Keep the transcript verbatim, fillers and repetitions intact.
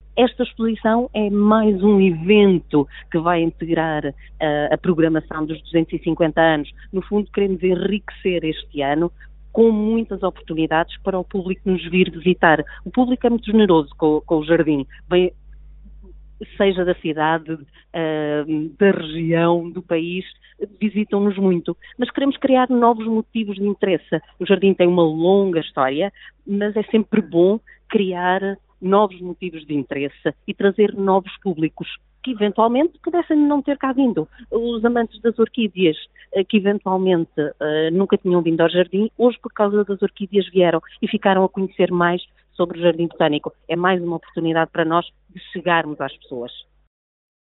esta exposição é mais um evento que vai integrar uh, a programação dos duzentos e cinquenta anos. No fundo, queremos enriquecer este ano com muitas oportunidades para o público nos vir visitar. O público é muito generoso com, com o jardim, bem, seja da cidade, uh, da região, do país, visitam-nos muito. Mas queremos criar novos motivos de interesse. O jardim tem uma longa história, mas é sempre bom criar novos motivos de interesse e trazer novos públicos que eventualmente pudessem não ter cá vindo. Os amantes das orquídeas, que eventualmente uh, nunca tinham vindo ao jardim, hoje por causa das orquídeas vieram e ficaram a conhecer mais sobre o Jardim Botânico. É mais uma oportunidade para nós de chegarmos às pessoas.